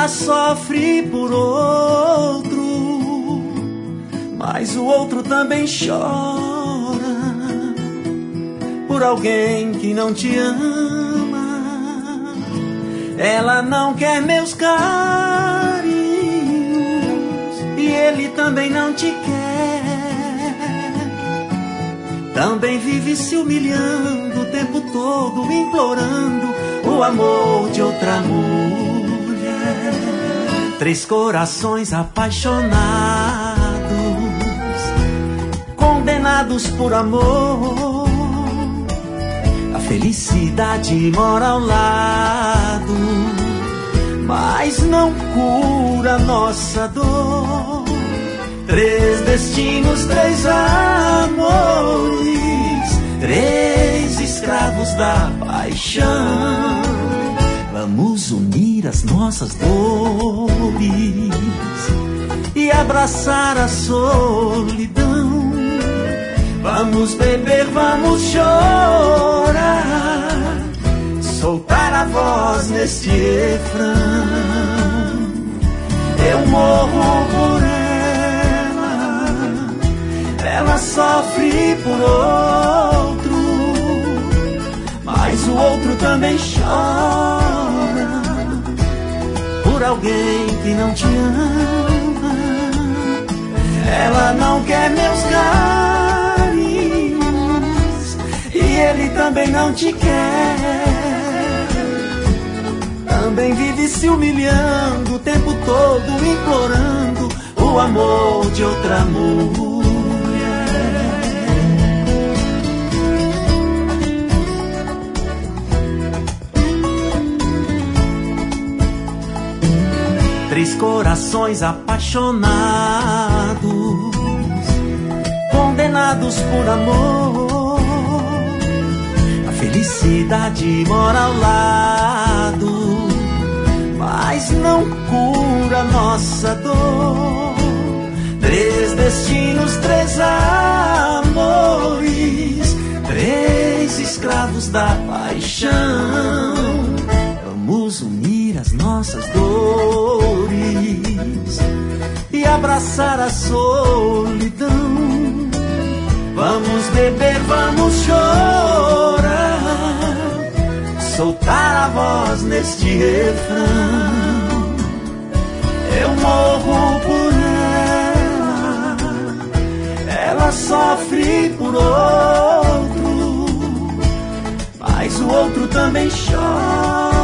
sofre por outro, mas o outro também chora por alguém que não te ama. Ela não quer meus carinhos e ele também não te quer. Também vive se humilhando o tempo todo, implorando o amor de outra mulher. Três corações apaixonados, condenados por amor. A felicidade mora ao lado, mas não cura nossa dor. Três destinos, três amores, três escravos da paixão. Vamos unir as nossas dores e abraçar a solidão. Vamos beber, vamos chorar, soltar a voz neste refrão. Eu morro por ela sofre por outro, mas o outro também chora por alguém que não te ama. Ela não quer meus carinhos e ele também não te quer. Também vive se humilhando o tempo todo, implorando o amor de outra mulher. Três corações apaixonados, condenados por amor. A felicidade mora ao lado, mas não cura nossa dor. Três destinos, três amores, três escravos da paixão. Vamos unir as nossas dores e abraçar a solidão. Vamos beber, vamos chorar, soltar a voz neste refrão. Eu morro por ela sofre por outro, mas o outro também chora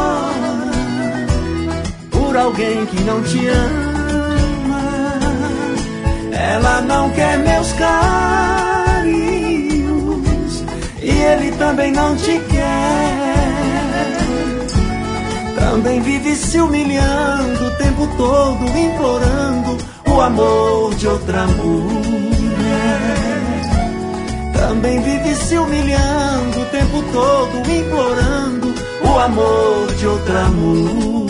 por alguém que não te ama. Ela não quer meus carinhos e ele também não te quer. Também vive se humilhando o tempo todo, implorando o amor de outra mulher. Também vive se humilhando o tempo todo, implorando o amor de outra mulher.